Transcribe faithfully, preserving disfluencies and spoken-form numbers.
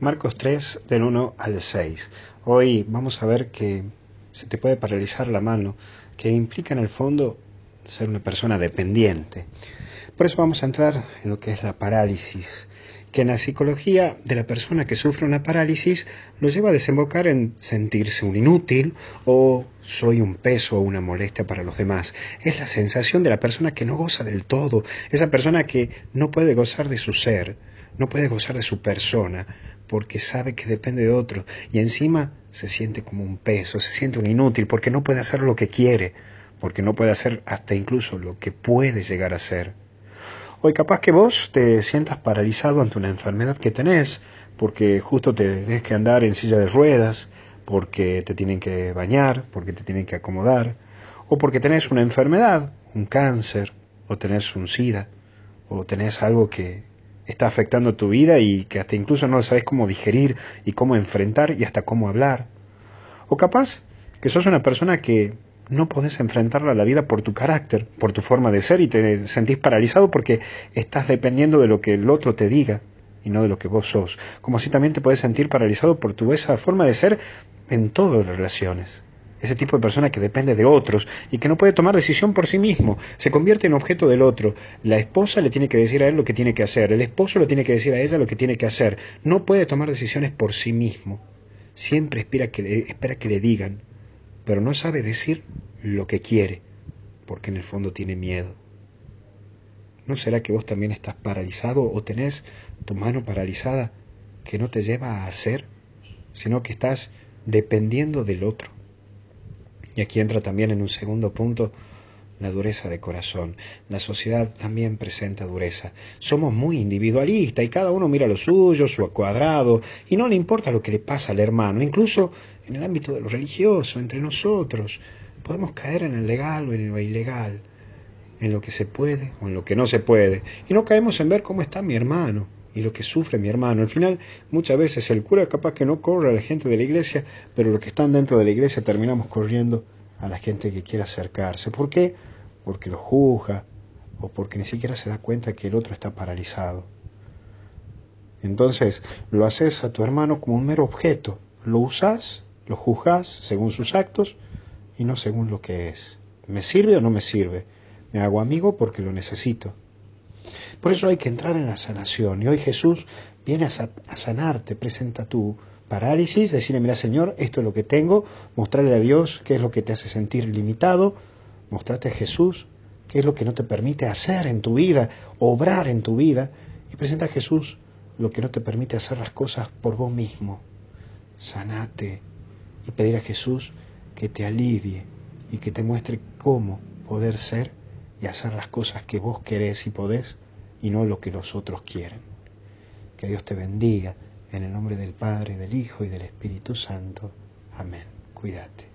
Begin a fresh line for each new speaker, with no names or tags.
Marcos tres, del uno al seis. Hoy vamos a ver que se te puede paralizar la mano, que implica en el fondo ser una persona dependiente. Por eso vamos a entrar en lo que es la parálisis, que en la psicología de la persona que sufre una parálisis lo lleva a desembocar en sentirse un inútil o soy un peso o una molestia para los demás. Es la sensación de la persona que no goza del todo, esa persona que no puede gozar de su ser, no puede gozar de su persona, porque sabe que depende de otro y encima se siente como un peso, se siente un inútil porque no puede hacer lo que quiere, porque no puede hacer hasta incluso lo que puede llegar a ser. Hoy capaz que vos te sientas paralizado ante una enfermedad que tenés, porque justo te tenés que andar en silla de ruedas, porque te tienen que bañar, porque te tienen que acomodar, o porque tenés una enfermedad, un cáncer, o tenés un SIDA, o tenés algo que está afectando tu vida y que hasta incluso no sabes cómo digerir y cómo enfrentar y hasta cómo hablar. O capaz que sos una persona que no podés enfrentarla a la vida por tu carácter, por tu forma de ser y te sentís paralizado porque estás dependiendo de lo que el otro te diga y no de lo que vos sos. Como así también te podés sentir paralizado por tu esa forma de ser en todas las relaciones. Ese tipo de persona que depende de otros y que no puede tomar decisión por sí mismo, se convierte en objeto del otro. La esposa le tiene que decir a él lo que tiene que hacer, el esposo le tiene que decir a ella lo que tiene que hacer. No puede tomar decisiones por sí mismo. Siempre espera que le, espera que le digan, pero no sabe decir lo que quiere, porque en el fondo tiene miedo. ¿No será que vos también estás paralizado o tenés tu mano paralizada que no te lleva a hacer, sino que estás dependiendo del otro? Y aquí entra también en un segundo punto la dureza de corazón. La sociedad también presenta dureza. Somos muy individualistas y cada uno mira lo suyo, su cuadrado, y no le importa lo que le pasa al hermano. Incluso en el ámbito de lo religioso, entre nosotros, podemos caer en el legal o en lo ilegal, en lo que se puede o en lo que no se puede. Y no caemos en ver cómo está mi hermano y lo que sufre mi hermano. Al final, muchas veces el cura capaz que no corre a la gente de la iglesia, pero los que están dentro de la iglesia terminamos corriendo a la gente que quiere acercarse. ¿Por qué? Porque lo juzga o porque ni siquiera se da cuenta que el otro está paralizado. Entonces, lo haces a tu hermano como un mero objeto. Lo usás, lo juzgás según sus actos y no según lo que es. ¿Me sirve o no me sirve? Me hago amigo porque lo necesito. Por eso hay que entrar en la sanación. Y hoy Jesús viene a, sa- a sanarte, presenta tu parálisis, decirle, mira Señor, esto es lo que tengo, mostrarle a Dios qué es lo que te hace sentir limitado, mostrarte a Jesús qué es lo que no te permite hacer en tu vida, obrar en tu vida, y presenta a Jesús lo que no te permite hacer las cosas por vos mismo. Sanate y pedir a Jesús que te alivie y que te muestre cómo poder ser y hacer las cosas que vos querés y podés y no lo que los otros quieren. Que Dios te bendiga en el nombre del Padre, del Hijo y del Espíritu Santo. Amén. Cuídate.